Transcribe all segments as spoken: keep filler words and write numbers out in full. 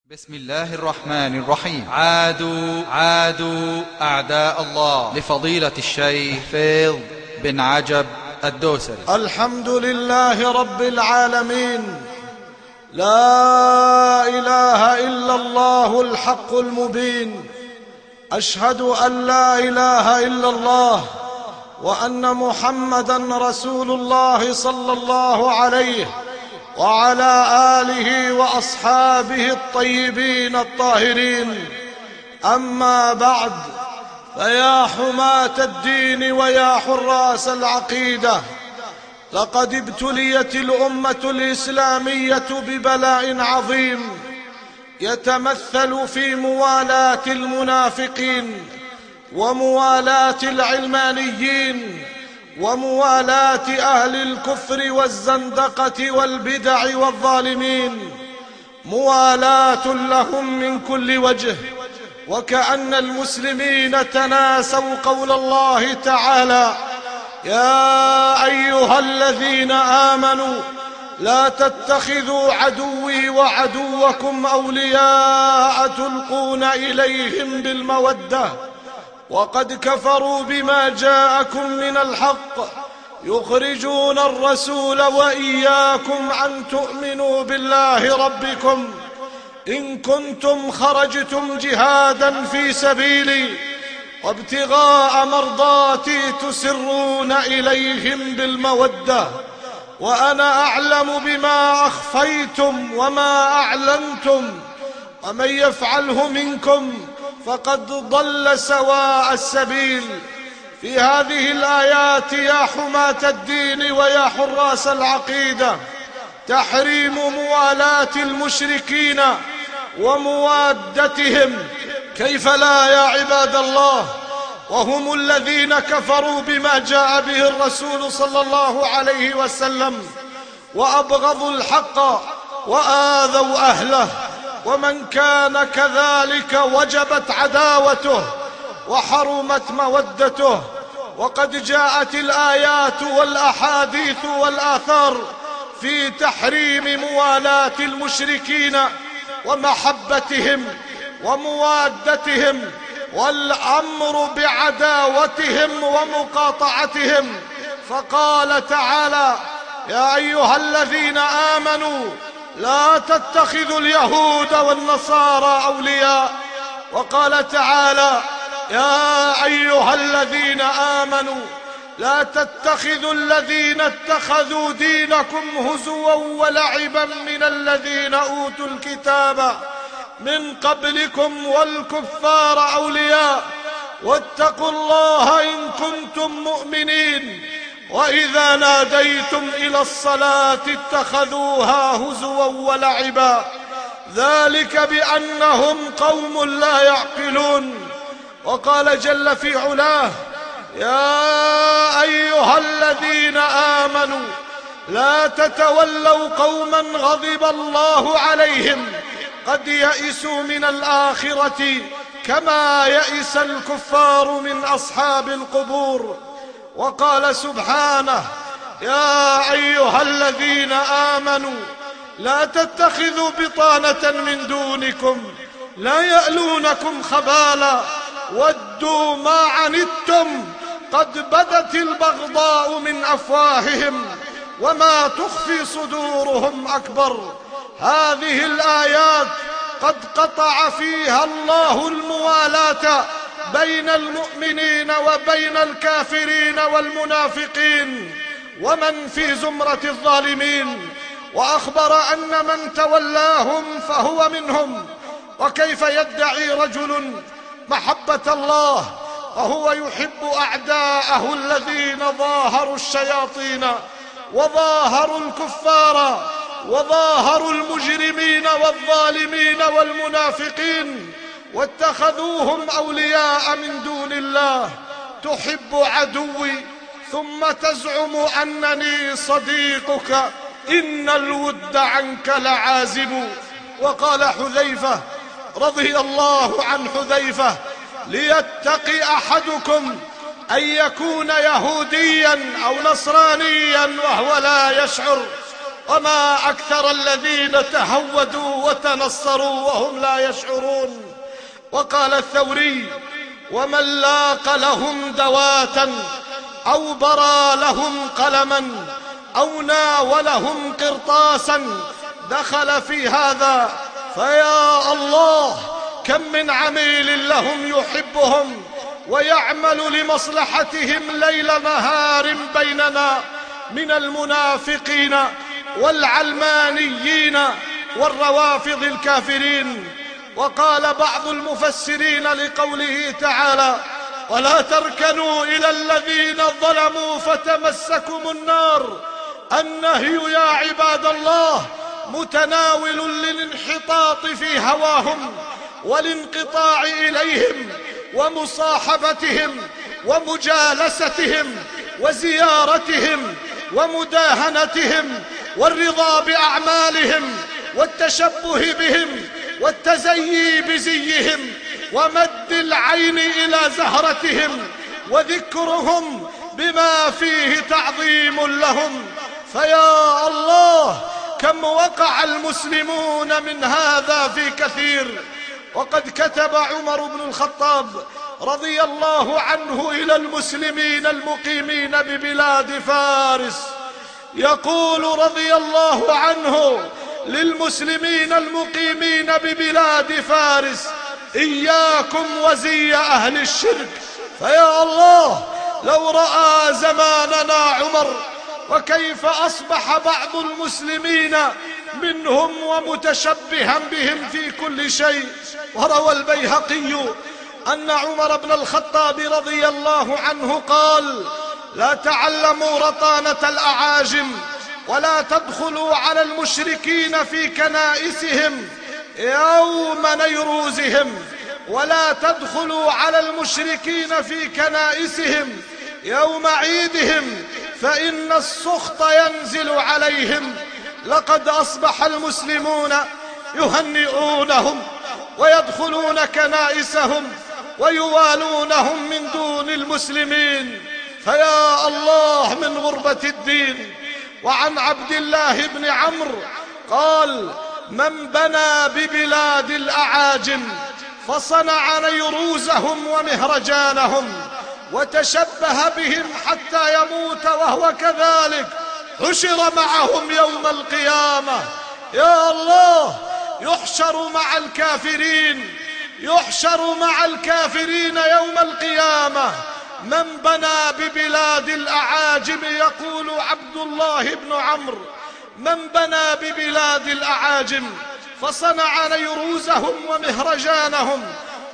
بسم الله الرحمن الرحيم. عادوا عادوا أعداء الله لفضيلة الشيخ فيض بن عجب الدوسري. الحمد لله رب العالمين، لا إله إلا الله الحق المبين. أشهد أن لا إله إلا الله وأن محمدًا رسول الله صلى الله عليه وعلى آله وأصحابه الطيبين الطاهرين. أما بعد، فيا حماة الدين ويا حراس العقيدة، لقد ابتليت الأمة الإسلامية ببلاء عظيم يتمثل في موالاة المنافقين وموالاة العلمانيين وموالاة أهل الكفر والزندقة والبدع والظالمين، موالاة لهم من كل وجه، وكأن المسلمين تناسوا قول الله تعالى: يا أيها الذين آمنوا لا تتخذوا عدوي وعدوكم أولياء تلقون إليهم بالمودة وقد كفروا بما جاءكم من الحق يخرجون الرسول وإياكم أن تؤمنوا بالله ربكم إن كنتم خرجتم جهادا في سبيلي وابتغاء مرضاتي تسرون إليهم بالمودة وأنا أعلم بما أخفيتم وما أعلنتم ومن يفعله منكم فقد ضل سواء السبيل. في هذه الآيات يا حماة الدين ويا حراس العقيدة تحريم موالاة المشركين وموادتهم. كيف لا يا عباد الله، وهم الذين كفروا بما جاء به الرسول صلى الله عليه وسلم وأبغضوا الحق وآذوا أهله، ومن كان كذلك وجبت عداوته وحرمت مودته. وقد جاءت الآيات والأحاديث والآثار في تحريم موالاة المشركين ومحبتهم وموادتهم والأمر بعداوتهم ومقاطعتهم. فقال تعالى: يا أيها الذين آمنوا لا تتخذوا اليهود والنصارى أولياء. وقال تعالى: يا أيها الذين آمنوا لا تتخذوا الذين اتخذوا دينكم هزوا ولعبا من الذين أوتوا الكتاب من قبلكم والكفار أولياء واتقوا الله إن كنتم مؤمنين وإذا ناديتم إلى الصلاة اتخذوها هزوا ولعبا ذلك بأنهم قوم لا يعقلون. وقال جل في علاه: يا أيها الذين آمنوا لا تتولوا قوما غضب الله عليهم قد يئسوا من الآخرة كما يئس الكفار من أصحاب القبور. وقال سبحانه: يا أيها الذين آمنوا لا تتخذوا بطانة من دونكم لا يألونكم خبالا ودوا ما عنتم قد بدت البغضاء من أفواههم وما تخفي صدورهم أكبر. هذه الآيات قد قطع فيها الله الموالاة بين المؤمنين وبين الكافرين والمنافقين ومن في زمرة الظالمين، وأخبر أن من تولاهم فهو منهم. وكيف يدعي رجل محبة الله وهو يحب أعداءه الذين ظاهروا الشياطين وظاهروا الكفار وظاهروا المجرمين والظالمين والمنافقين واتخذوهم أولياء من دون الله؟ تحب عدوي ثم تزعم أنني صديقك، إن الود عنك لعازب. وقال حذيفة رضي الله عن حذيفة: ليتقي أحدكم أن يكون يهوديا أو نصرانيا وهو لا يشعر. وما أكثر الذين تهودوا وتنصروا وهم لا يشعرون. وقال الثوري: ومن لاق لهم دواة أو برى لهم قلما أو ناولهم قرطاسا دخل في هذا. فيا الله، كم من عميل لهم يحبهم ويعمل لمصلحتهم ليل نهار بيننا من المنافقين والعلمانيين والروافض الكافرين. وقال بعض المفسرين لقوله تعالى: ولا تركنوا إلى الذين ظلموا فتمسكم النار. النهي يا عباد الله متناول للانحطاط في هواهم والانقطاع إليهم ومصاحبتهم ومجالستهم وزيارتهم ومداهنتهم والرضا بأعمالهم والتشبه بهم والتزيي بزيهم ومد العين إلى زهرتهم وذكرهم بما فيه تعظيم لهم. فيا الله، كم وقع المسلمون من هذا في كثير. وقد كتب عمر بن الخطاب رضي الله عنه إلى المسلمين المقيمين ببلاد فارس، يقول رضي الله عنه للمسلمين المقيمين ببلاد فارس: إياكم وزي أهل الشرك. فيا الله، لو رأى زماننا عمر وكيف أصبح بعض المسلمين منهم ومتشبها بهم في كل شيء. وروى البيهقي أن عمر بن الخطاب رضي الله عنه قال: لا تعلموا رطانة الأعاجم ولا تدخلوا على المشركين في كنائسهم يوم نيروزهم ولا تدخلوا على المشركين في كنائسهم يوم عيدهم فإن السخط ينزل عليهم. لقد أصبح المسلمون يهنئونهم ويدخلون كنائسهم ويوالونهم من دون المسلمين. فيا الله من غربة الدين. وعن عبد الله بن عمرو قال: من بنى ببلاد الأعاجم فصنع نيروزهم ومهرجانهم وتشبه بهم حتى يموت وهو كذلك حشر معهم يوم القيامة. يا الله، يحشر مع الكافرين يحشر مع الكافرين يوم القيامة. من بنى ببلاد الأعاجم، يقول عبد الله بن عمرو، من بنى ببلاد الأعاجم فصنع نيروزهم ومهرجانهم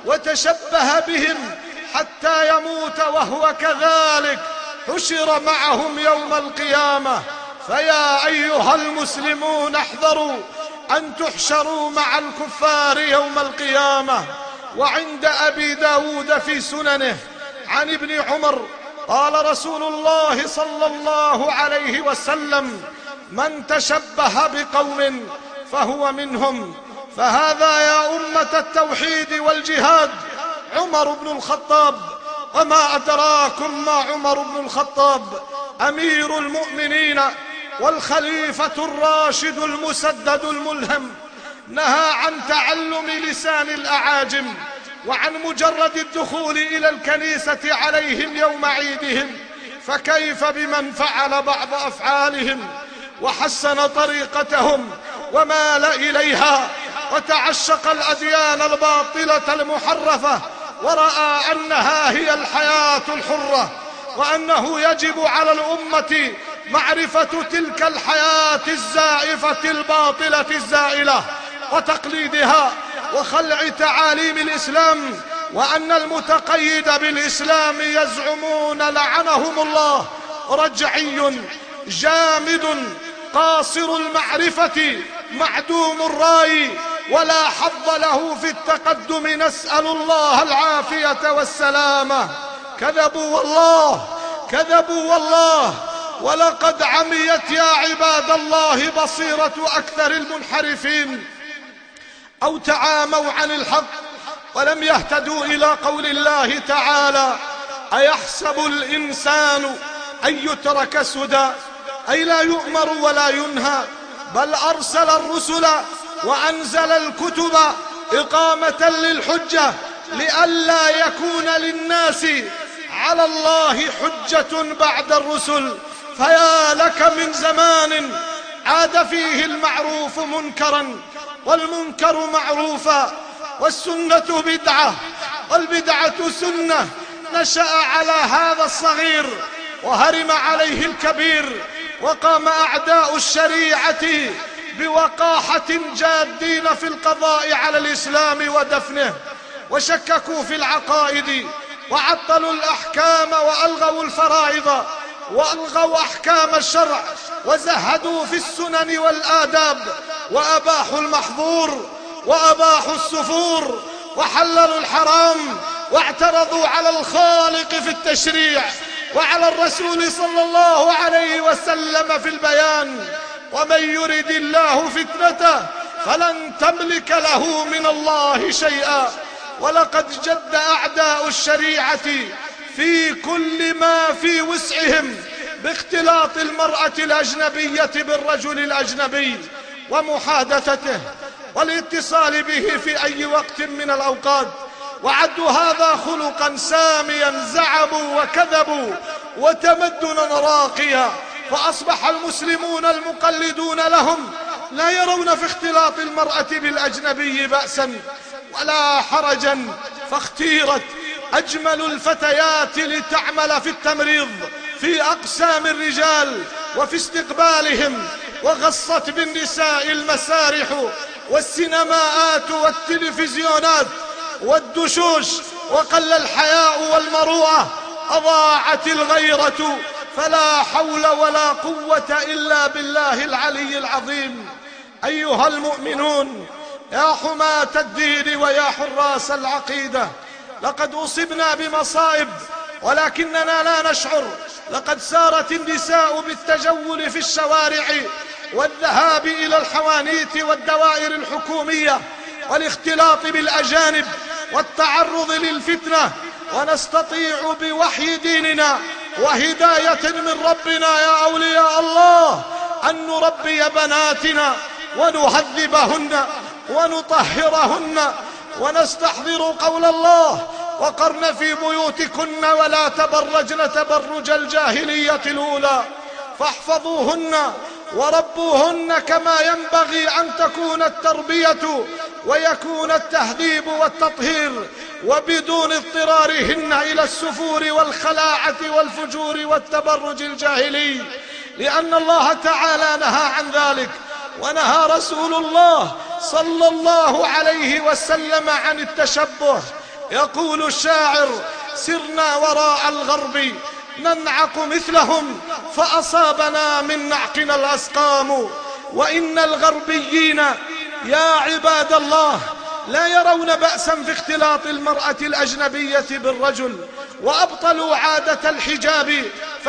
وتشبه بهم حتى يموت وهو كذلك حشر معهم يوم القيامة. فيا أيها المسلمون احذروا أن تحشروا مع الكفار يوم القيامة. وعند أبي داود في سننه عن ابن عمر قال رسول الله صلى الله عليه وسلم: من تشبه بقوم فهو منهم. فهذا يا أمة التوحيد والجهاد عمر بن الخطاب. وما أدراكم ما عمر بن الخطاب، أمير المؤمنين والخليفة الراشد المسدد الملهم، نهى عن تعلم لسان الأعاجم وعن مجرد الدخول إلى الكنيسة عليهم يوم عيدهم. فكيف بمن فعل بعض أفعالهم وحسن طريقتهم ومال إليها وتعشق الأديان الباطلة المحرفة ورأى أنها هي الحياة الحرة، وأنه يجب على الأمة معرفة تلك الحياة الزائفة الباطلة الزائلة وتقليدها وخلع تعاليم الإسلام، وأن المتقيد بالإسلام يزعمون لعنهم الله رجعي جامد قاصر المعرفة معدوم الرأي ولا حظ له في التقدم، نسأل الله العافية والسلامة. كذبوا والله كذبوا والله ولقد عميت يا عباد الله بصيرة أكثر المنحرفين، أو تعاموا عن الحق ولم يهتدوا إلى قول الله تعالى: أيحسب الإنسان أن يترك سدى، أي لا يؤمر ولا ينهى بل أرسل الرسل وأنزل الكتب إقامة للحجة لئلا يكون للناس على الله حجة بعد الرسل. فيا لك من زمان عاد فيه المعروف منكرا والمنكر معروفا، والسنة بدعة والبدعة سنة. نشأ على هذا الصغير وهرم عليه الكبير، وقام أعداء الشريعة بوقاحة جادين في القضاء على الإسلام ودفنه، وشككوا في العقائد وعطلوا الأحكام وألغوا الفرائض وألغوا أحكام الشرع، وزهدوا في السنن والآداب، وأباحوا المحظور وأباحوا السفور، وحللوا الحرام، واعترضوا على الخالق في التشريع وعلى الرسول صلى الله عليه وسلم في البيان. ومن يرد الله فتنته فلن تملك له من الله شيئا. ولقد جد أعداء الشريعة في كل ما في وسعهم باختلاط المرأة الأجنبية بالرجل الأجنبي ومحادثته والاتصال به في أي وقت من الأوقات، وعدوا هذا خلقا ساميا، زعموا وكذبوا وتمدنا راقيا. فأصبح المسلمون المقلدون لهم لا يرون في اختلاط المرأة بالأجنبي بأسا ولا حرجا، فاختيرت أجمل الفتيات لتعمل في التمريض في أقسام الرجال وفي استقبالهم، وغصت بالنساء المسارح والسينماءات والتلفزيونات والدشوش، وقل الحياء والمروءة، أضاعت الغيرة، فلا حول ولا قوة إلا بالله العلي العظيم. أيها المؤمنون، يا حماة الدين ويا حراس العقيدة، لقد أصبنا بمصائب ولكننا لا نشعر. لقد سارت النساء بالتجول في الشوارع والذهاب إلى الحوانيت والدوائر الحكومية والاختلاط بالأجانب والتعرض للفتنة، ونستطيع بوحي ديننا وهداية من ربنا يا أولياء الله أن نربي بناتنا ونهذبهن ونطهرهن، ونستحضر قول الله: وقرن في بيوتكن ولا تبرجن تبرج الجاهلية الأولى، فاحفظوهن وربوهن كما ينبغي أن تكون التربية ويكون التهذيب والتطهير، وبدون اضطرارهن إلى السفور والخلاعة والفجور والتبرج الجاهلي، لأن الله تعالى نهى عن ذلك، ونهى رسول الله صلى الله عليه وسلم عن التشبه. يقول الشاعر: سرنا وراء الغرب ننعق مثلهم فأصابنا من نعقنا الأسقام. وإن الغربيين يا عباد الله لا يرون بأسا في اختلاط المرأة الأجنبية بالرجل، وأبطلوا عادة الحجاب،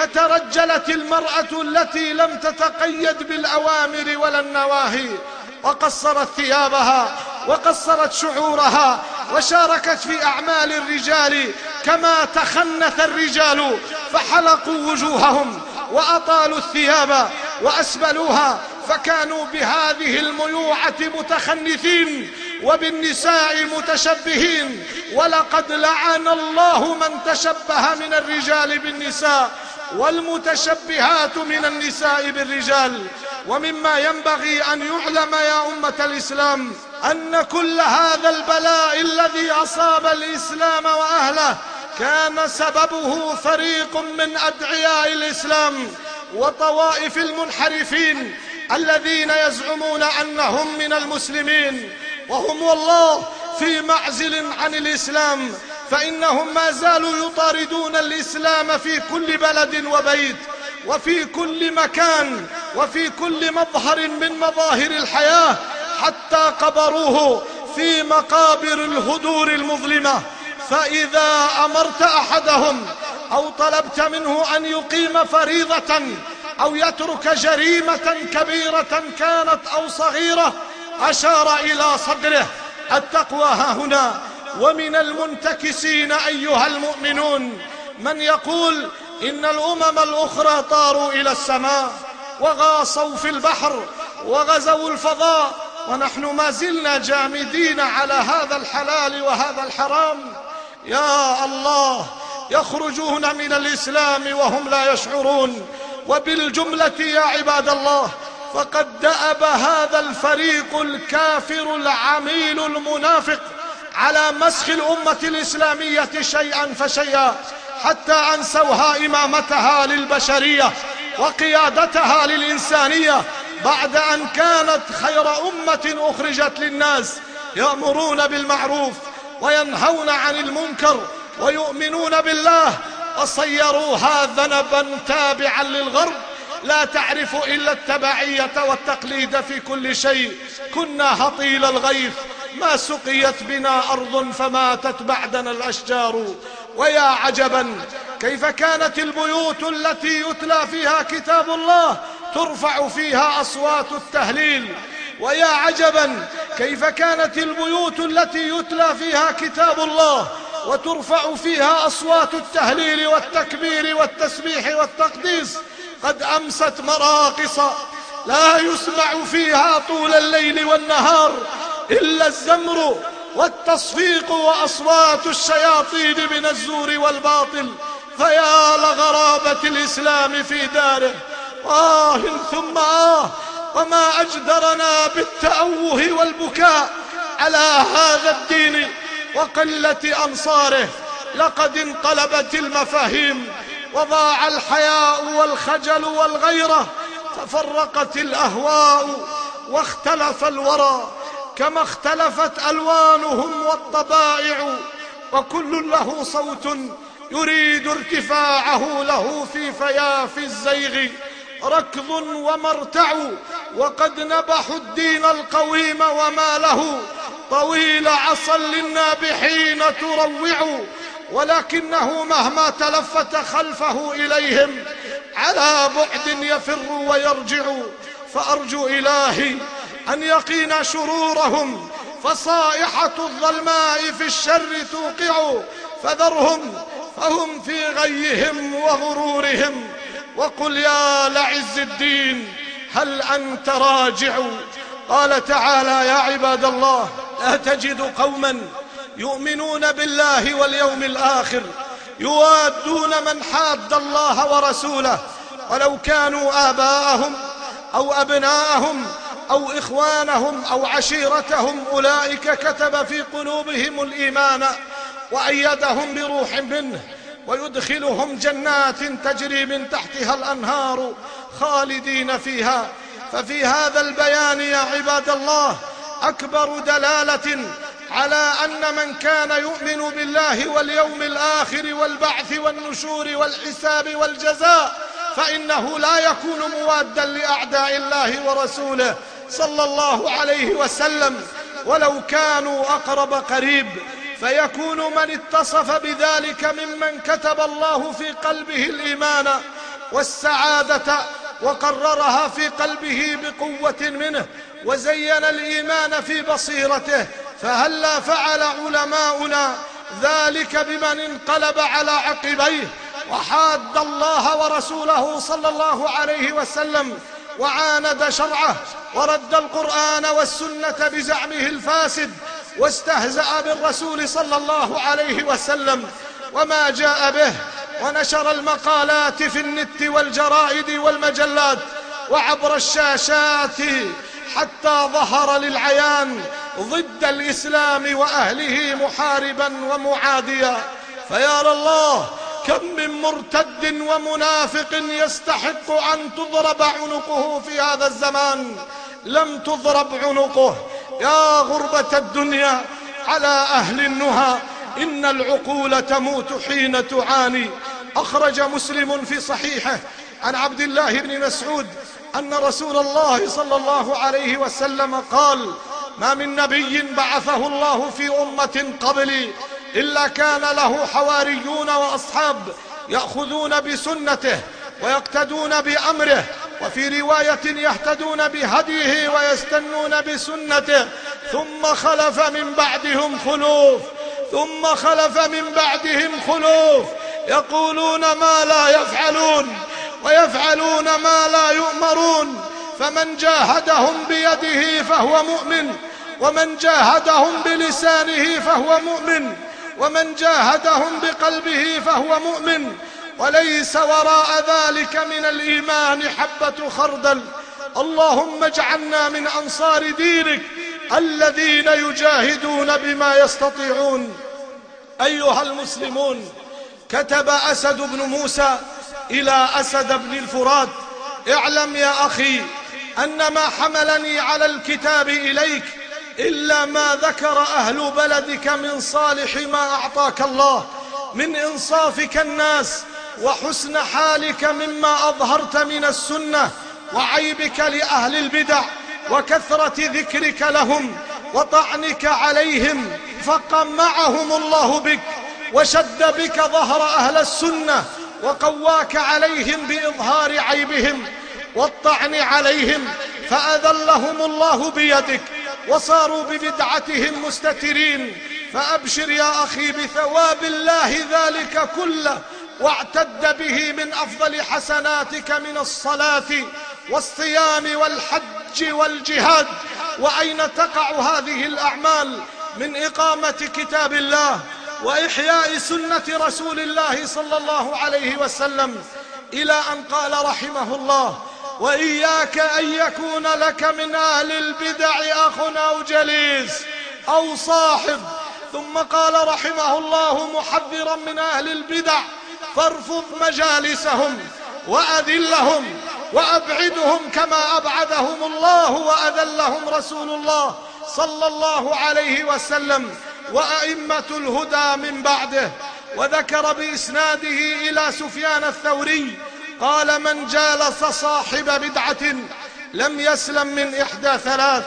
فترجلت المرأة التي لم تتقيد بالأوامر ولا النواهي، وقصرت ثيابها وقصرت شعورها، وشاركت في أعمال الرجال كما تخنث الرجال، فحلقوا وجوههم وأطالوا الثياب وأسبلوها، فكانوا بهذه الميوعة متخنثين وبالنساء متشبهين. ولقد لعن الله من تشبه من الرجال بالنساء والمتشبهات من النساء بالرجال. ومما ينبغي أن يعلم يا أمة الإسلام أن كل هذا البلاء الذي أصاب الإسلام وأهله كان سببه فريق من أدعياء الإسلام وطوائف المنحرفين الذين يزعمون أنهم من المسلمين، وهم والله في معزل عن الإسلام، فإنهم ما زالوا يطاردون الإسلام في كل بلد وبيت وفي كل مكان وفي كل مظهر من مظاهر الحياة، حتى قبروه في مقابر الهدور المظلمة. فإذا أمرت أحدهم أو طلبت منه أن يقيم فريضة أو يترك جريمة كبيرة كانت أو صغيرة أشار إلى صدره. التقوى ها هنا. ومن المنتكسين أيها المؤمنون من يقول إن الأمم الأخرى طاروا إلى السماء وغاصوا في البحر وغزوا الفضاء، ونحن ما زلنا جامدين على هذا الحلال وهذا الحرام. يا الله، يخرجون من الإسلام وهم لا يشعرون. وبالجملة يا عباد الله، فقد دأب هذا الفريق الكافر العميل المنافق على مسخ الأمة الإسلامية شيئا فشيئا، حتى أنسوها إمامتها للبشرية وقيادتها للإنسانية، بعد أن كانت خير أمة أخرجت للناس، يأمرون بالمعروف وينهون عن المنكر ويؤمنون بالله، وصيروها ذنبا تابعا للغرب لا تعرف إلا التبعية والتقليد في كل شيء. كنا هطيل الغيث ما سقيت بنا أرض فماتت بعدنا الأشجار. ويا عجبا كيف كانت البيوت التي يتلى فيها كتاب الله ترفع فيها أصوات التهليل. ويا عجبا كيف كانت البيوت التي يتلى فيها كتاب الله وترفع فيها أصوات التهليل والتكبير والتسبيح والتقديس قد أمست مراقص لا يسمع فيها طول الليل والنهار إلا الزمر والتصفيق وأصوات الشياطين من الزور والباطل. فيا لغرابة الإسلام في داره، آه ثم آه، وما أجدرنا بالتأوه والبكاء على هذا الدين وقلة أنصاره. لقد انقلبت المفاهيم وضاع الحياء والخجل والغيرة، تفرقت الأهواء واختلف الورى، كما اختلفت ألوانهم والطبائع، وكل له صوت يريد ارتفاعه له في فياف الزيغ ركض ومرتع. وقد نبحوا الدين القويم وما له طويل عصا للنابحين تروع، ولكنه مهما تلفت خلفه إليهم على بعد يفر ويرجع. فأرجو إلهي أن يقينا شرورهم، فصائحة الظلماء في الشر توقع. فذرهم فهم في غيهم وغرورهم، وقل يا لعز الدين هل أنت راجع. قال تعالى: يا عباد الله، لا تجد قوما يؤمنون بالله واليوم الآخر يوادون من حاد الله ورسوله ولو كانوا آباءهم أو أبناءهم أو إخوانهم أو عشيرتهم، أولئك كتب في قلوبهم الإيمان وأيدهم بروح منه ويدخلهم جنات تجري من تحتها الأنهار خالدين فيها. ففي هذا البيان يا عباد الله أكبر دلالة على أن من كان يؤمن بالله واليوم الآخر والبعث والنشور والحساب والجزاء فإنه لا يكون موادا لأعداء الله ورسوله صلى الله عليه وسلم ولو كانوا أقرب قريب، فيكون من اتصف بذلك ممن كتب الله في قلبه الإيمان والسعادة وقررها في قلبه بقوة منه وزين الإيمان في بصيرته. فهلا فعل علماؤنا ذلك بمن انقلب على عقبيه وحاد الله ورسوله صلى الله عليه وسلم وعاند شرعه ورد القرآن والسنة بزعمه الفاسد واستهزأ بالرسول صلى الله عليه وسلم وما جاء به، ونشر المقالات في النت والجرائد والمجلات وعبر الشاشات حتى ظهر للعيان ضد الإسلام وأهله محاربا ومعاديا. فيا لله، كم من مرتد ومنافق يستحق أن تضرب عنقه في هذا الزمان لم تضرب عنقه. يا غربة الدنيا على أهل النهى، إن العقول تموت حين تعاني. أخرج مسلم في صحيحه عن عبد الله بن مسعود أن رسول الله صلى الله عليه وسلم قال: ما من نبي بعثه الله في أمة قبلي إلا كان له حواريون وأصحاب يأخذون بسنته ويقتدون بأمره، وفي رواية يهتدون بهديه ويستنون بسنته، ثم خلف من بعدهم خلوف ثم خلف من بعدهم خلوف يقولون ما لا يفعلون ويفعلون ما لا يؤمرون، فمن جاهدهم بيده فهو مؤمن، ومن جاهدهم بلسانه فهو مؤمن، ومن جاهدهم بقلبه فهو مؤمن، وليس وراء ذلك من الإيمان حبة خردل. اللهم اجعلنا من أنصار دينك الذين يجاهدون بما يستطيعون. أيها المسلمون، كتب أسد بن موسى إلى أسد بن الفرات: اعلم يا أخي أن ما حملني على الكتاب إليك إلا ما ذكر أهل بلدك من صالح ما أعطاك الله من إنصافك الناس وحسن حالك مما أظهرت من السنة، وعيبك لأهل البدع وكثرة ذكرك لهم وطعنك عليهم، فقمعهم الله بك وشد بك ظهر أهل السنة وقواك عليهم بإظهار عيبهم والطعن عليهم، فأذلهم الله بيدك وصاروا ببدعتهم مستترين. فأبشر يا أخي بثواب الله ذلك كله، واعتد به من أفضل حسناتك من الصلاة والصيام والحج والجهاد. وأين تقع هذه الأعمال من إقامة كتاب الله وإحياء سنة رسول الله صلى الله عليه وسلم، إلى أن قال رحمه الله: وإياك أن يكون لك من أهل البدع أخ أو جليس أو صاحب. ثم قال رحمه الله محذرا من أهل البدع: فارفض مجالسهم وأذلهم وأبعدهم كما أبعدهم الله وأذلهم رسول الله صلى الله عليه وسلم وأئمة الهدى من بعده. وذكر بإسناده إلى سفيان الثوري قال: من جالس صاحب بدعة لم يسلم من إحدى ثلاث: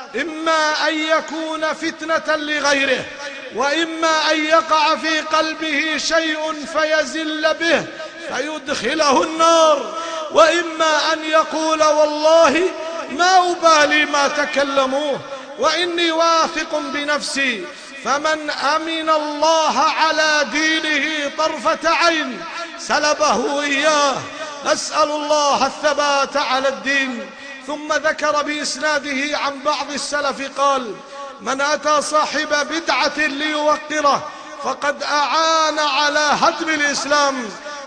إما أن يكون فتنة لغيره، وإما أن يقع في قلبه شيء فيزل به فيدخله النار، وإما أن يقول: والله ما أبالي ما تكلموه وإني واثق بنفسي. فمن أمن الله على دينه طرفة عين سلبه إياه. نسأل الله الثبات على الدين. ثم ذكر بإسناده عن بعض السلف قال: من أتى صاحب بدعة ليوقره فقد أعان على هدم الإسلام.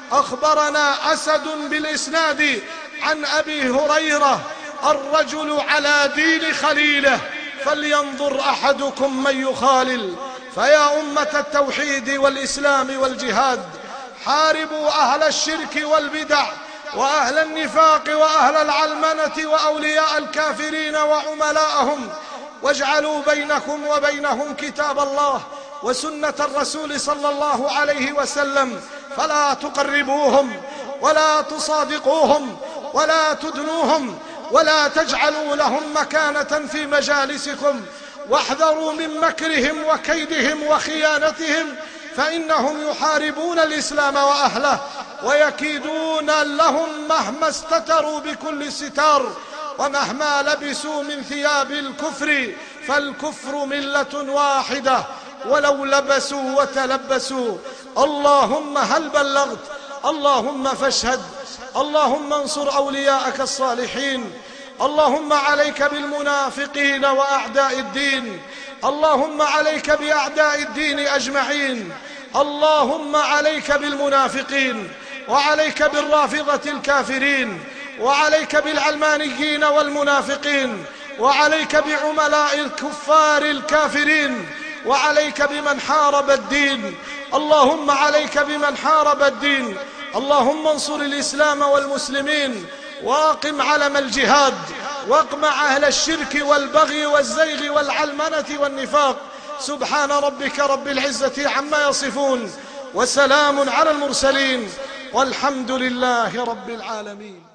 أخبرنا أسد بالإسناد عن أبي هريرة: الرجل على دين خليله فلينظر أحدكم من يخالل. فيا أمة التوحيد والإسلام والجهاد، حاربوا أهل الشرك والبدع وأهل النفاق وأهل العلمنة وأولياء الكافرين وعملاءهم، واجعلوا بينكم وبينهم كتاب الله وسنة الرسول صلى الله عليه وسلم، فلا تقربوهم ولا تصادقوهم ولا تدنوهم ولا تجعلوا لهم مكانة في مجالسكم، واحذروا من مكرهم وكيدهم وخيانتهم، فإنهم يحاربون الإسلام وأهله ويكيدون لهم مهما استتروا بكل ستار، ومهما لبسوا من ثياب الكفر، فالكفر ملة واحدة ولو لبسوا وتلبسوا. اللهم هل بلغت؟ اللهم فاشهد. اللهم انصر أولياءك الصالحين. اللهم عليك بالمنافقين وأعداء الدين. اللهم عليك بأعداء الدين أجمعين. اللهم عليك بالمنافقين، وعليك بالرافضة الكافرين، وعليك بالعلمانيين والمنافقين، وعليك بعملاء الكفار الكافرين، وعليك بمن حارب الدين. اللهم عليك بمن حارب الدين. اللهم انصر الإسلام والمسلمين، واقم علم الجهاد، واقمع أهل الشرك والبغي والزيغ والعلمنة والنفاق. سبحان ربك رب العزة عما يصفون، وسلام على المرسلين، والحمد لله رب العالمين.